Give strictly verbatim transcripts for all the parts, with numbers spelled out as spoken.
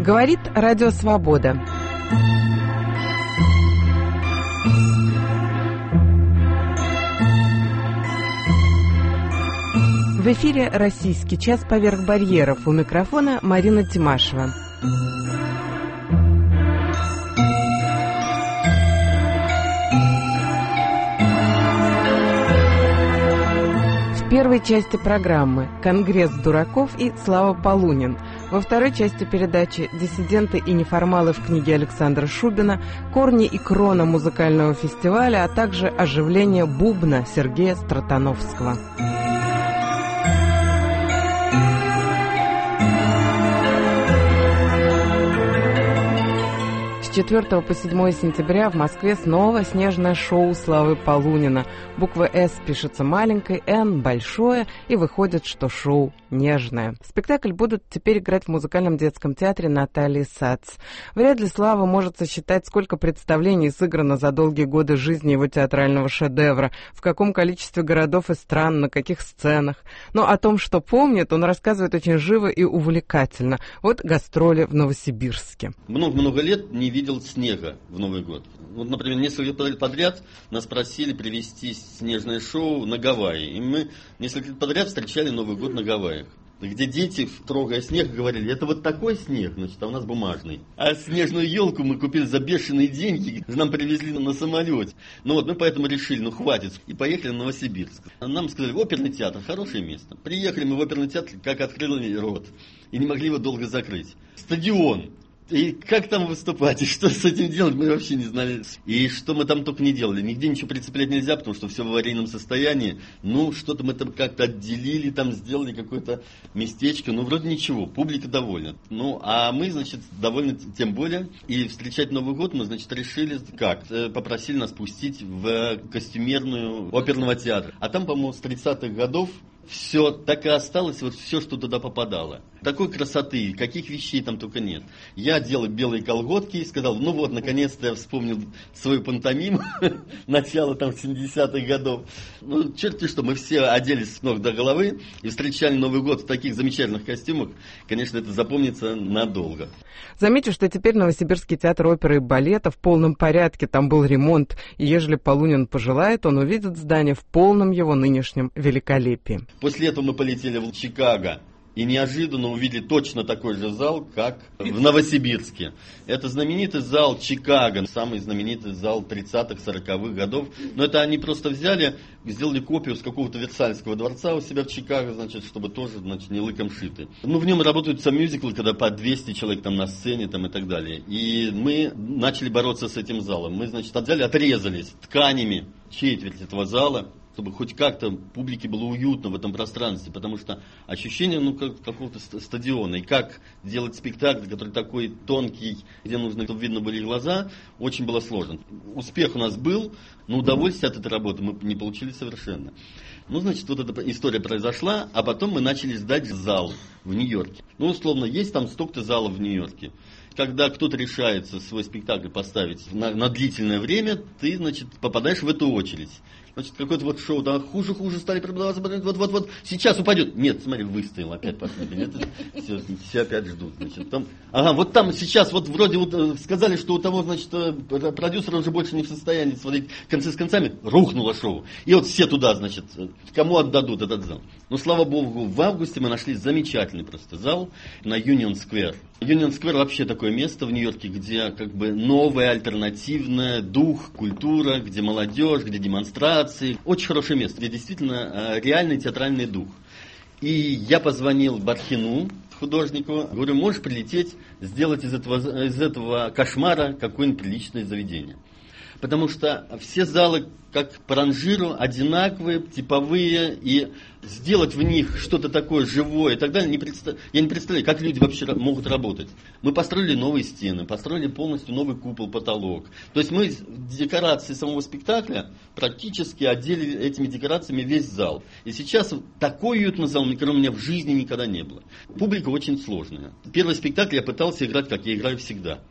Говорит Радио Свобода. В эфире «Российский час поверх барьеров». У микрофона Марина Тимашева. В первой части программы «Конгресс дураков» и Слава Полунин. Во второй части передачи «Диссиденты и неформалы» в книге Александра Шубина, корни и крона музыкального фестиваля, а также оживление бубна Сергея Стратановского. С четвёртого по седьмое сентября в Москве снова снежное шоу Славы Полунина. Буква «С» пишется маленькой, «Н» большое, и выходит, что шоу нежное. Спектакль будут теперь играть в музыкальном детском театре Натальи Сац. Вряд ли Слава может сосчитать, сколько представлений сыграно за долгие годы жизни его театрального шедевра, в каком количестве городов и стран, на каких сценах. Но о том, что помнит, он рассказывает очень живо и увлекательно. Вот гастроли в Новосибирске. Много-много лет не видел снега в Новый год. Вот, например, несколько лет подряд нас просили привезти снежное шоу на Гавайи. И мы несколько лет подряд встречали Новый год на Гавайях, где дети, трогая снег, говорили: это вот такой снег, значит, а у нас бумажный. А снежную елку мы купили за бешеные деньги, нам привезли на самолете. Ну вот, мы поэтому решили, ну хватит, и поехали в Новосибирск. Нам сказали: оперный театр, хорошее место. Приехали мы в оперный театр, как открыли рот, и не могли его долго закрыть. Стадион. И как там выступать, и что с этим делать, мы вообще не знали. И что мы там только не делали. Нигде ничего прицеплять нельзя, потому что все в аварийном состоянии. Ну, что-то мы там как-то отделили, там сделали какое-то местечко. Ну, вроде ничего, публика довольна. Ну, а мы, значит, довольны тем более. И встречать Новый год мы, значит, решили как? Попросили нас пустить в костюмерную оперного театра. А там, по-моему, с тридцатых годов все так и осталось, вот все, что туда попадало. Такой красоты, каких вещей там только нет. Я делал белые колготки и сказал: ну вот, наконец-то я вспомнил свою пантомиму, начало там семидесятых годов. Ну, черти что, мы все оделись с ног до головы и встречали Новый год в таких замечательных костюмах. Конечно, это запомнится надолго. Замечу, что теперь Новосибирский театр оперы и балета в полном порядке. Там был ремонт, и ежели Полунин пожелает, он увидит здание в полном его нынешнем великолепии. После этого мы полетели в Чикаго и неожиданно увидели точно такой же зал, как в Новосибирске. Это знаменитый зал Чикаго, самый знаменитый зал тридцатых-сороковых годов. Но это они просто взяли, сделали копию с какого-то Версальского дворца у себя в Чикаго, значит, чтобы тоже, значит, не лыком шиты. Ну, в нем работают сам мюзиклы, когда по двести человек там на сцене там, и так далее. И мы начали бороться с этим залом. Мы, значит, взяли, отрезались тканями четверть этого зала, чтобы хоть как-то публике было уютно в этом пространстве, потому что ощущение, ну, как какого-то стадиона, и как делать спектакль, который такой тонкий, где нужно, чтобы видно были глаза, очень было сложно. Успех у нас был, но удовольствие от этой работы мы не получили совершенно. Ну, значит, вот эта история произошла, а потом мы начали сдать зал в Нью-Йорке. Ну, условно, есть там столько-то залов в Нью-Йорке. Когда кто-то решается свой спектакль поставить на, на длительное время, ты, значит, попадаешь в эту очередь. Значит, какое-то вот шоу, да, хуже-хуже стали продаваться, вот-вот-вот, сейчас упадет. Нет, смотри, выстоял опять последний. Это, все, все опять ждут. Значит, там, ага, вот там сейчас, вот вроде вот сказали, что у того, значит, продюсера уже больше не в состоянии смотреть концы с концами, рухнуло шоу. И вот все туда, значит, кому отдадут этот зал. Ну, слава богу, в августе мы нашли замечательный просто зал на Юнион Сквер. Юнион Сквер вообще такое место в Нью-Йорке, где как бы новое, альтернативное, дух, культура, где молодежь, где демонстрации. Очень хорошее место, где действительно реальный театральный дух. И я позвонил Бархину, художнику, говорю: можешь прилететь, сделать из этого, из этого кошмара какое-нибудь приличное заведение. Потому что все залы, как по ранжиру, одинаковые, типовые, и сделать в них что-то такое живое и так далее, не представ... я не представляю, как люди вообще могут работать. Мы построили новые стены, построили полностью новый купол, потолок. То есть мы декорации самого спектакля практически отделили этими декорациями весь зал. И сейчас такой уютный зал, который у меня в жизни никогда не было. Публика очень сложная. Первый спектакль я пытался играть, как я играю всегда.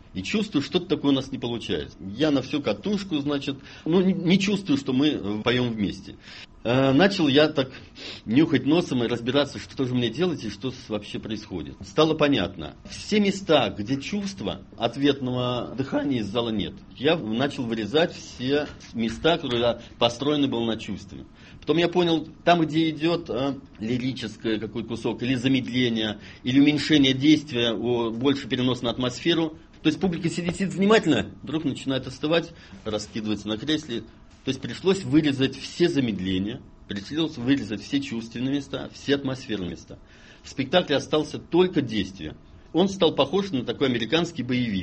И чувствую, что-то такое у нас не получается. Я на всю катушку, значит, ну, не чувствую, что мы поем вместе. Начал я так нюхать носом и разбираться, что же мне делать и что вообще происходит. Стало понятно. Все места, где чувства, ответного дыхания из зала нет. Я начал вырезать все места, которые построены были на чувстве. Потом я понял, там, где идет а, лирическое какой кусок, или замедление, или уменьшение действия, о, больше перенос на атмосферу. То есть публика сидит, сидит внимательно, вдруг начинает остывать, раскидывается на кресле. То есть пришлось вырезать все замедления, пришлось вырезать все чувственные места, все атмосферные места. В спектакле остался только действие. Он стал похож на такой американский боевик.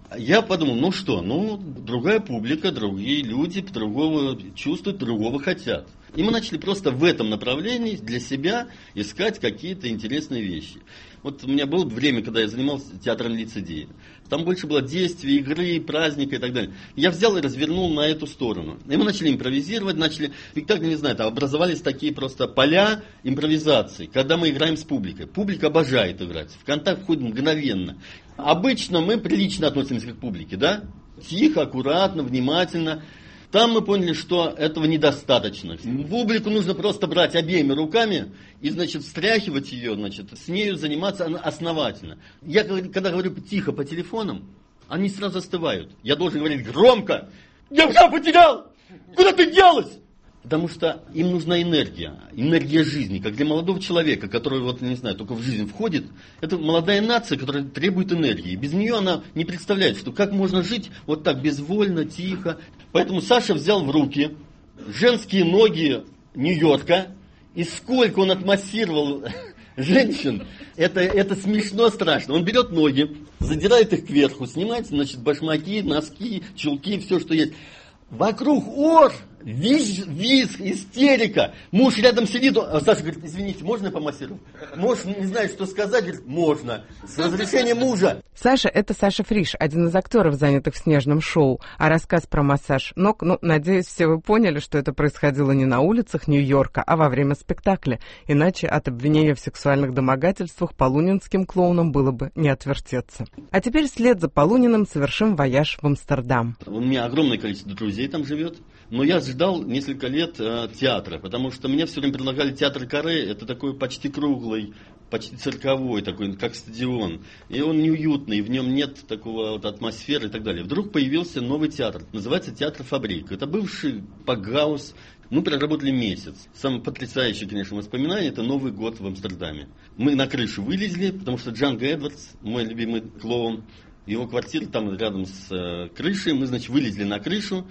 Я подумал, ну что, ну другая публика, другие люди по-другому чувствуют, другого хотят. И мы начали просто в этом направлении для себя искать какие-то интересные вещи. Вот у меня было время, когда я занимался театром лицедея. Там больше было действия, игры, праздника и так далее. Я взял и развернул на эту сторону. И мы начали импровизировать, начали, спектакль, не знаю, там образовались такие просто поля импровизации, когда мы играем с публикой. Публика обожает играть, в контакт входит мгновенно. Обычно мы прилично относимся к публике, да? Тихо, аккуратно, внимательно. Там мы поняли, что этого недостаточно. Публику нужно просто брать обеими руками и, значит, встряхивать ее, значит, с нею заниматься основательно. Я, когда говорю тихо по телефонам, они сразу остывают. Я должен говорить громко. Я все потерял! Куда ты делась? Потому что им нужна энергия, энергия жизни, как для молодого человека, который, вот, не знаю, только в жизнь входит. Это молодая нация, которая требует энергии. Без нее она не представляет, что как можно жить вот так безвольно, тихо. Поэтому Саша взял в руки женские ноги Нью-Йорка, и сколько он отмассировал женщин, это, это смешно, страшно. Он берет ноги, задирает их кверху, снимает, значит, башмаки, носки, чулки, все, что есть. Вокруг ор, визг, визг, истерика. Муж рядом сидит, а Саша говорит, извините, можно я помассирую? Муж не знает, что сказать, говорит, можно. С разрешения мужа. Саша – это Саша Фриш, один из актеров, занятых в снежном шоу. А рассказ про массаж ног, ну, надеюсь, все вы поняли, что это происходило не на улицах Нью-Йорка, а во время спектакля. Иначе от обвинения в сексуальных домогательствах полунинским клоунам было бы не отвертеться. А теперь вслед за Полуниным совершим вояж в Амстердам. У меня огромное количество друзей там живет. Но я ждал несколько лет э, театра, потому что мне все время предлагали театр Каре. Это такой почти круглый, почти цирковой, такой, как стадион. И он неуютный, в нем нет такого вот атмосферы и так далее. Вдруг появился новый театр, называется Театр Фабрик. Это бывший Пакгаус. Мы проработали месяц. Самое потрясающее, конечно, воспоминание – это Новый год в Амстердаме. Мы на крышу вылезли, потому что Джанго Эдвардс, мой любимый клоун, его квартира там рядом с э, крышей. Мы, значит, вылезли на крышу.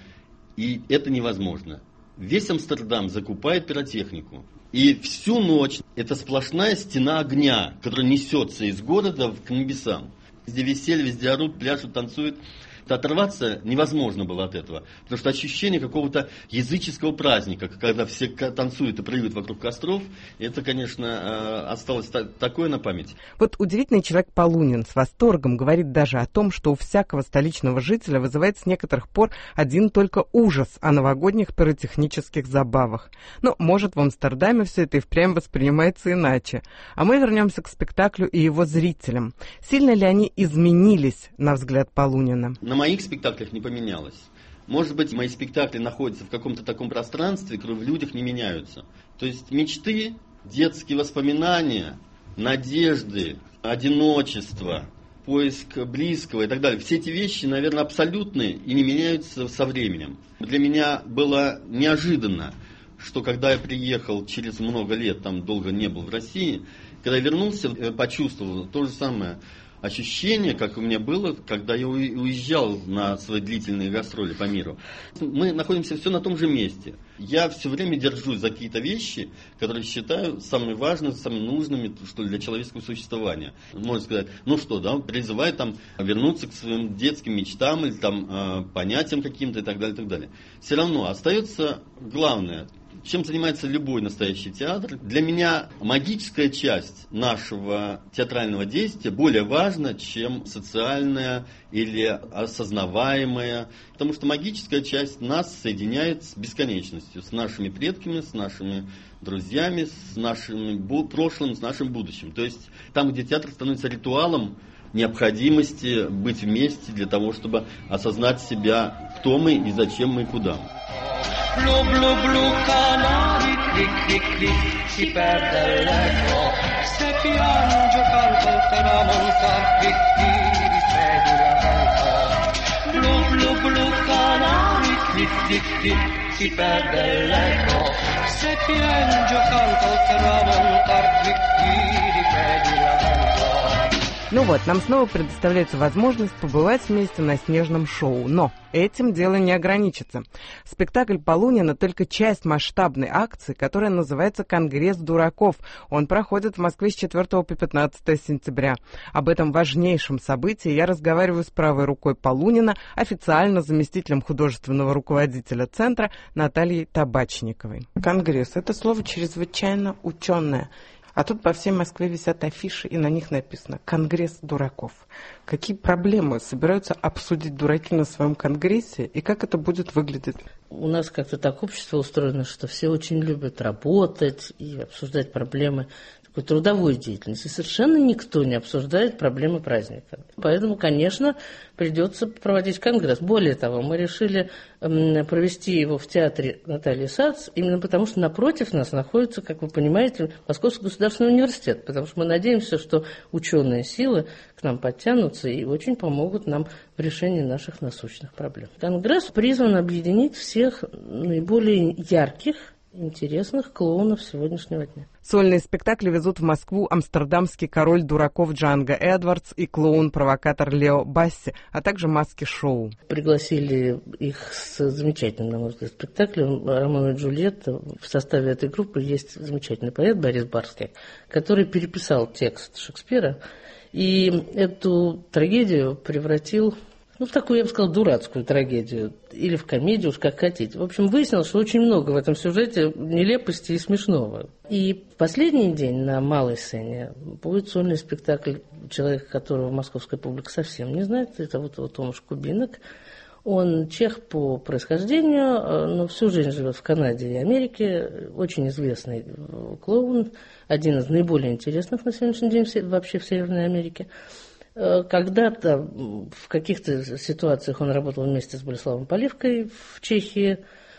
И это невозможно. Весь Амстердам закупает пиротехнику. И всю ночь это сплошная стена огня, которая несется из города к небесам. Везде веселье, везде орут, пляшут, танцуют. Оторваться невозможно было от этого. Потому что ощущение какого-то языческого праздника, когда все танцуют и прыгают вокруг костров, это, конечно, осталось такое на память. Вот удивительный человек Полунин с восторгом говорит даже о том, что у всякого столичного жителя вызывает с некоторых пор один только ужас о новогодних пиротехнических забавах. Но, может, в Амстердаме все это и впрямь воспринимается иначе. А мы вернемся к спектаклю и его зрителям. Сильно ли они изменились, на взгляд Полунина? На моих спектаклях не поменялось. Может быть, мои спектакли находятся в каком-то таком пространстве, которые в людях не меняются. То есть мечты, детские воспоминания, надежды, одиночество, поиск близкого и так далее. Все эти вещи, наверное, абсолютные и не меняются со временем. Для меня было неожиданно, что когда я приехал через много лет, там долго не был в России, когда я вернулся, почувствовал то же самое ощущение, как у меня было, когда я уезжал на свои длительные гастроли по миру. Мы находимся все на том же месте. Я все время держусь за какие-то вещи, которые считаю самыми важными, самыми нужными, что ли, для человеческого существования. Можно сказать, ну что, да, призываю там вернуться к своим детским мечтам или там э, понятиям каким-то и так далее, и так далее. Все равно остается главное. Чем занимается любой настоящий театр? Для меня магическая часть нашего театрального действия более важна, чем социальная или осознаваемая. Потому что магическая часть нас соединяет с бесконечностью, с нашими предками, с нашими друзьями, с нашим прошлым, с нашим будущим. То есть там, где театр становится ритуалом, необходимости быть вместе для того, чтобы осознать себя, кто мы и зачем мы и куда. Blu, blu, blu, canari, clic, clic, clic, si perde l'eco. Se piange canto tramontar, clic, clic, vedi la vento. Blu, blu, blu, canari, clic, clic, clic, si perde l'eco. Se piange canto tramontar, clic, clic, vedi la vento. Ну вот, нам снова предоставляется возможность побывать вместе на снежном шоу. Но этим дело не ограничится. Спектакль Полунина — только часть масштабной акции, которая называется «Конгресс дураков». Он проходит в Москве с четвёртого по пятнадцатое сентября. Об этом важнейшем событии я разговариваю с правой рукой Полунина, официально заместителем художественного руководителя центра Натальей Табачниковой. Конгресс — это слово чрезвычайно ученое. А тут по всей Москве висят афиши, и на них написано «Конгресс дураков». Какие проблемы собираются обсудить дураки на своем конгрессе, и как это будет выглядеть? У нас как-то так общество устроено, что все очень любят работать и обсуждать проблемы такой трудовой деятельности. Совершенно никто не обсуждает проблемы праздника. Поэтому, конечно, придется проводить конгресс. Более того, мы решили провести его в театре Натальи Сац, именно потому что напротив нас находится, как вы понимаете, Московский государственный университет, потому что мы надеемся, что ученые силы к нам подтянутся и очень помогут нам в решении наших насущных проблем. Конгресс призван объединить всех наиболее ярких, интересных клоунов сегодняшнего дня. Сольные спектакли везут в Москву амстердамский король дураков Джанго Эдвардс и клоун-провокатор Лео Басси, а также маски-шоу. Пригласили их с замечательным, на мой взгляд, спектаклем «Ромео и Джульетта». В составе этой группы есть замечательный поэт Борис Барский, который переписал текст Шекспира и эту трагедию превратил Ну, в такую, я бы сказала, дурацкую трагедию. Или в комедию, уж как хотите. В общем, выяснилось, что очень много в этом сюжете нелепости и смешного. И в последний день на малой сцене будет сольный спектакль человека, которого московская публика совсем не знает. Это вот, вот Томаш Кубинок. Он чех по происхождению, но всю жизнь живет в Канаде и Америке. Очень известный клоун. Один из наиболее интересных на сегодняшний день вообще в Северной Америке. Когда-то в каких-то ситуациях он работал вместе с Болеславом Поливкой в Чехии,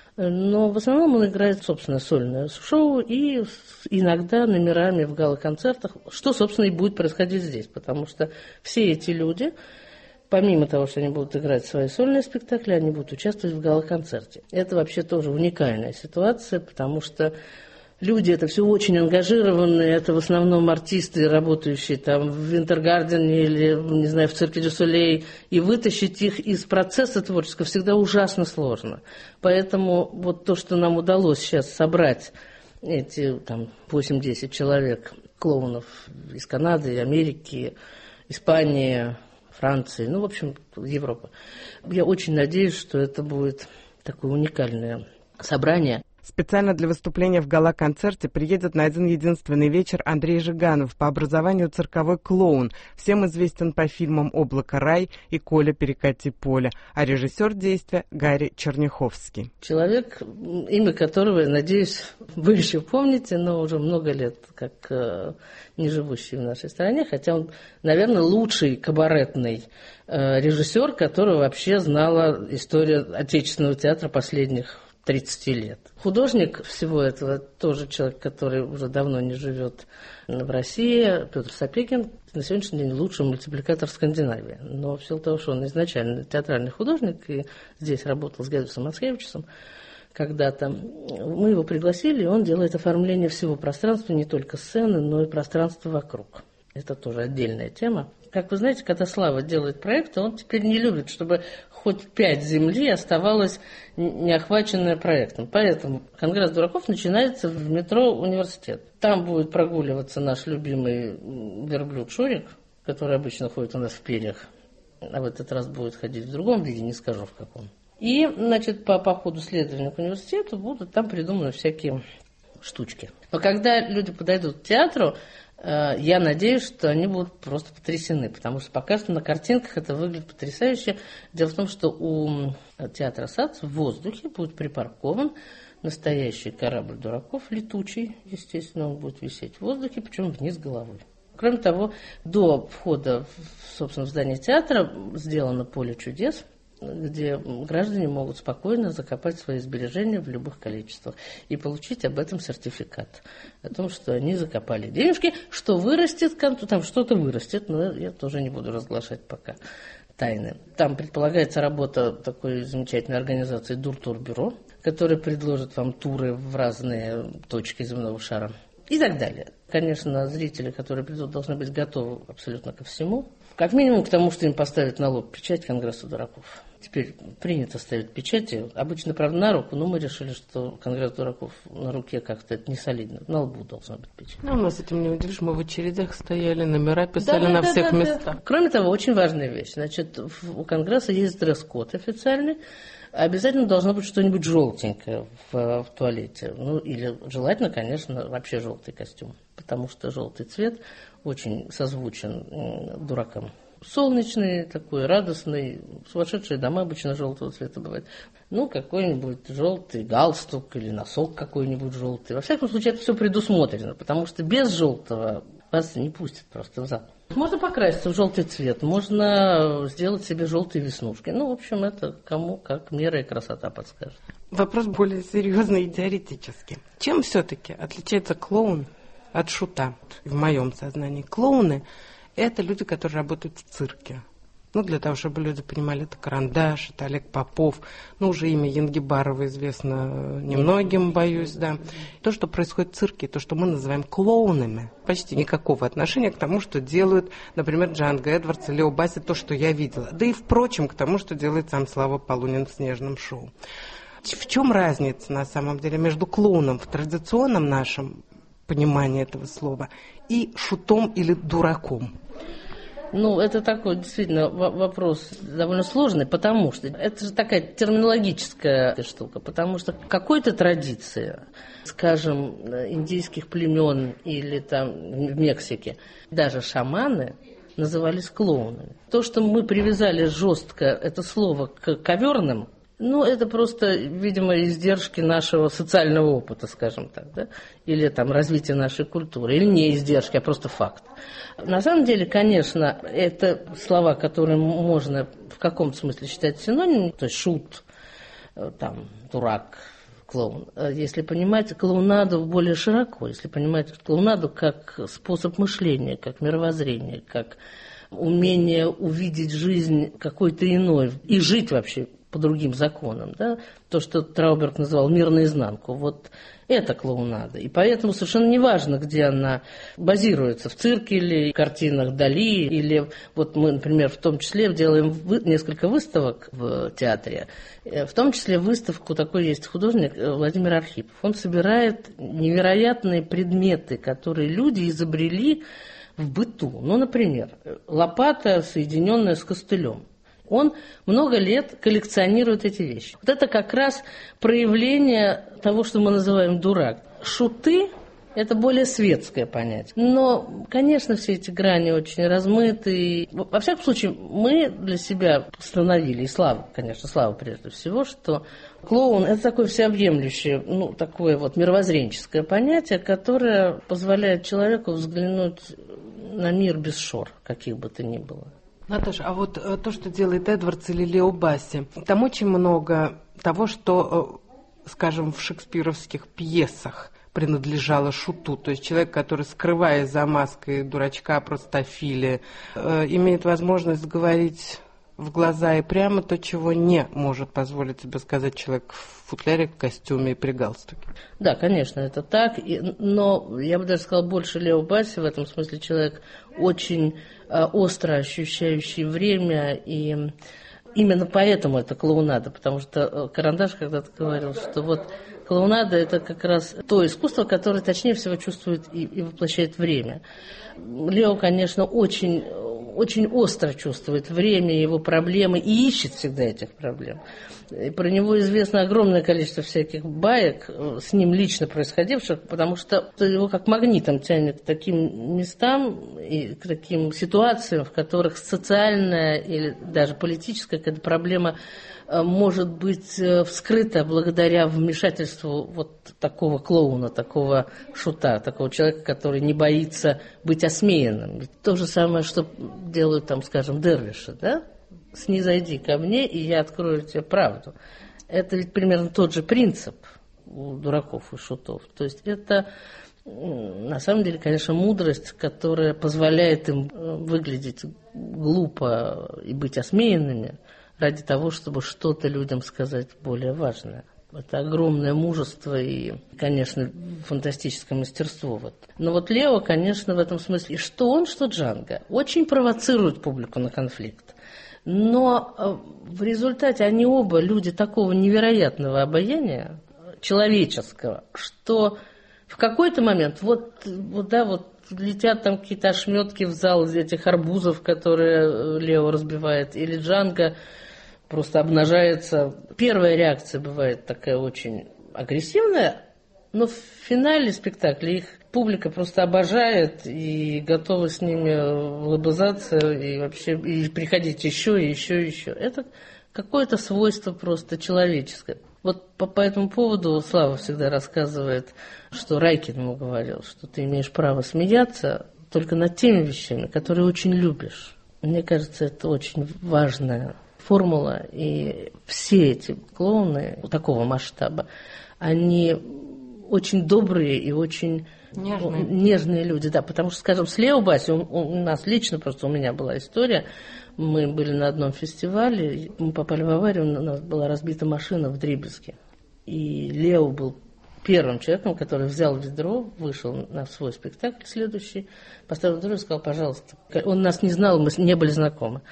но в основном он играет, собственно, сольное шоу и иногда номерами в гала-концертах, что, собственно, и будет происходить здесь, потому что все эти люди, помимо того, что они будут играть свои сольные спектакли, они будут участвовать в гала-концерте. Это вообще тоже уникальная ситуация, потому что люди это все очень ангажированные, это в основном артисты, работающие там в Винтергардене или, не знаю, в цирке дю Солей, и вытащить их из процесса творческого всегда ужасно сложно. Поэтому вот то, что нам удалось сейчас собрать эти там восемь-десять человек, клоунов из Канады, Америки, Испании, Франции, ну, в общем, Европы. Я очень надеюсь, что это будет такое уникальное собрание. Специально для выступления в гала-концерте приедет на один единственный вечер Андрей Жиганов, по образованию цирковой клоун. Всем известен по фильмам «Облако рай» и «Коля, перекати поле», а режиссер действия Гарри Черняховский. Человек, имя которого, надеюсь, вы еще помните, но уже много лет как э, не живущий в нашей стране, хотя он, наверное, лучший кабаретный э, режиссер, которого вообще знала история отечественного театра последних тридцати лет. Художник всего этого тоже человек, который уже давно не живет в России, Петр Сапегин, на сегодняшний день лучший мультипликатор Скандинавии. Но в силу того, что он изначально театральный художник и здесь работал с Гедвисом Мацкевичем когда-то, мы его пригласили, и он делает оформление всего пространства, не только сцены, но и пространства вокруг. Это тоже отдельная тема. Как вы знаете, когда Слава делает проекты, он теперь не любит, чтобы хоть пять земли оставалось неохваченное проектом. Поэтому Конгресс дураков начинается в метро «Университет». Там будет прогуливаться наш любимый верблюд Шурик, который обычно ходит у нас в перьях, а в этот раз будет ходить в другом виде, не скажу в каком. И, значит, по, по ходу следования к университету будут там придуманы всякие штучки. Но когда люди подойдут к театру, я надеюсь, что они будут просто потрясены, потому что пока что на картинках это выглядит потрясающе. Дело в том, что у театра САЦ в воздухе будет припаркован настоящий корабль дураков, летучий, естественно, он будет висеть в воздухе, причем вниз головой. Кроме того, до входа в, собственно, в здание театра сделано поле чудес, где граждане могут спокойно закопать свои сбережения в любых количествах и получить об этом сертификат. О том, что они закопали денежки, что вырастет, там что-то вырастет, но я тоже не буду разглашать пока тайны. Там предполагается работа такой замечательной организации Дуртурбюро, которая предложит вам туры в разные точки земного шара и так далее. Конечно, зрители, которые придут, должны быть готовы абсолютно ко всему. Как минимум к тому, что им поставят на лоб печать Конгресса дураков. Теперь принято ставить печати. Обычно, правда, на руку, но мы решили, что Конгресс дураков на руке как-то это не солидно. На лбу должна быть печать. Ну, у нас этим не удивишь, мы в очередях стояли, номера писали да, на да, всех да, местах. Да. Кроме того, очень важная вещь. Значит, у Конгресса есть дресс-код официальный. Обязательно должно быть что-нибудь желтенькое в, в туалете. Ну, или желательно, конечно, вообще желтый костюм. Потому что желтый цвет очень созвучен э, дуракам. Солнечный, такой радостный, сумасшедшие дома обычно желтого цвета бывают. Ну, какой-нибудь желтый галстук или носок какой-нибудь желтый. Во всяком случае, это все предусмотрено, потому что без желтого вас не пустят просто в зал. Можно покраситься в желтый цвет, можно сделать себе желтые веснушки. Ну, в общем, это кому как мера и красота подскажет. Вопрос более серьезный и теоретический. Чем все-таки отличается клоун от шута? В моем сознании клоуны – это люди, которые работают в цирке. Ну, для того, чтобы люди понимали, это Карандаш, это Олег Попов. Ну, уже имя Янгибарова известно немногим, боюсь, да. То, что происходит в цирке, то, что мы называем клоунами, почти никакого отношения к тому, что делают, например, Джанго Эдвардс и Лео Басси, то, что я видела. Да и, впрочем, к тому, что делает сам Слава Полунин в «Снежном шоу». В чем разница, на самом деле, между клоуном в традиционном нашем понимании этого слова и шутом или дураком? Ну, это такой действительно вопрос довольно сложный, потому что это же такая терминологическая штука, потому что в какой-то традиции, скажем, индийских племен или там в Мексике, даже шаманы назывались клоунами. То, что мы привязали жестко это слово к коверным, ну, это просто, видимо, издержки нашего социального опыта, скажем так, да? Или там развития нашей культуры, или не издержки, а просто факт. На самом деле, конечно, это слова, которые можно в каком-то смысле считать синонимами, то есть шут, там, дурак, клоун. Если понимать клоунаду более широко, если понимать клоунаду как способ мышления, как мировоззрение, как умение увидеть жизнь какой-то иной и жить вообще по другим законам, да? То, что Трауберг называл «мир наизнанку», вот это клоунада. И поэтому совершенно не важно, где она базируется, в цирке или в картинах Дали, или вот мы, например, в том числе делаем вы, несколько выставок в театре, в том числе выставку, такой есть художник Владимир Архипов. Он собирает невероятные предметы, которые люди изобрели в быту. Ну, например, лопата, соединенная с костылем. Он много лет коллекционирует эти вещи. Вот это как раз проявление того, что мы называем дурак. Шуты – это более светское понятие. Но, конечно, все эти грани очень размыты. Во всяком случае, мы для себя постановили, и слава, конечно, слава прежде всего, что клоун – это такое всеобъемлющее, ну, такое вот мировоззренческое понятие, которое позволяет человеку взглянуть на мир без шор, каких бы то ни было. Наташа, а вот то, что делает Эдвардс или Лео Басси, там очень много того, что, скажем, в шекспировских пьесах принадлежало шуту. То есть человек, который, скрываясь за маской дурачка, простофили, имеет возможность говорить в глаза и прямо то, чего не может позволить себе сказать человек в футляре, в костюме и при галстуке. Да, конечно, это так. И, но я бы даже сказала, больше Лео Басси в этом смысле человек очень э, остро ощущающий время, и именно поэтому это клоунада, потому что Карандаш когда-то говорил, что вот клоунада – это как раз то искусство, которое точнее всего чувствует и, и воплощает время. Лео, конечно, очень, очень остро чувствует время, его проблемы и ищет всегда этих проблем. И про него известно огромное количество всяких баек, с ним лично происходивших, потому что его как магнитом тянет к таким местам и к таким ситуациям, в которых социальная или даже политическая какая-то проблема может быть вскрыта благодаря вмешательству вот такого клоуна, такого шута, такого человека, который не боится быть осмеянным. Ведь то же самое, что делают там, скажем, дервиши, да? Снизойди ко мне, и я открою тебе правду. Это ведь примерно тот же принцип у дураков и шутов. То есть это, на самом деле, конечно, мудрость, которая позволяет им выглядеть глупо и быть осмеянными ради того, чтобы что-то людям сказать более важное. Это огромное мужество и, конечно, фантастическое мастерство. Вот. Но вот Лео, конечно, в этом смысле, что он, что Джанго, очень провоцирует публику на конфликт. Но в результате они оба люди такого невероятного обаяния, человеческого, что в какой-то момент вот, вот, да, вот летят там какие-то ошметки в зал из этих арбузов, которые Лео разбивает, или Джанго просто обнажается. Первая реакция бывает такая очень агрессивная, но в финале спектакля их публика просто обожает и готова с ними лобызаться и вообще и приходить еще, и еще, и еще. Это какое-то свойство просто человеческое. Вот по, по этому поводу Слава всегда рассказывает, что Райкин ему говорил, что ты имеешь право смеяться только над теми вещами, которые очень любишь. Мне кажется, это очень важная формула, и все эти клоуны такого масштаба, они очень добрые и очень нежные, нежные люди, да, потому что, скажем, с Лео Баси, у, у нас лично просто у меня была история, мы были на одном фестивале, мы попали в аварию, у нас была разбита машина вдребезги, и Лео был первым человеком, который взял ведро, вышел на свой спектакль следующий, поставил ведро и сказал, пожалуйста, он нас не знал, мы не были знакомы,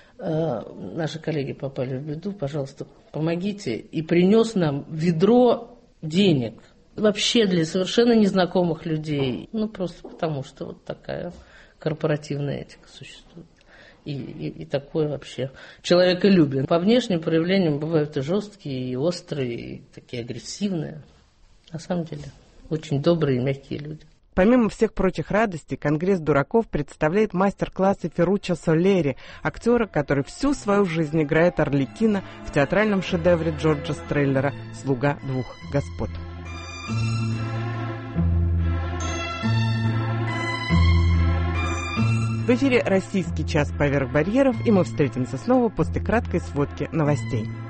наши коллеги попали в беду, пожалуйста, помогите, и принес нам ведро денег, вообще для совершенно незнакомых людей, ну просто потому, что вот такая корпоративная этика существует. И, и, и такое вообще человеколюбие. По внешним проявлениям бывают и жесткие, и острые, и такие агрессивные. На самом деле, очень добрые и мягкие люди. Помимо всех прочих радостей, Конгресс дураков представляет мастер-классы Ферруччо Соллери, актера, который всю свою жизнь играет Арлекино в театральном шедевре Джорджа Стреллера «Слуга двух господ». В эфире «Российский час поверх барьеров», и мы встретимся снова после краткой сводки новостей.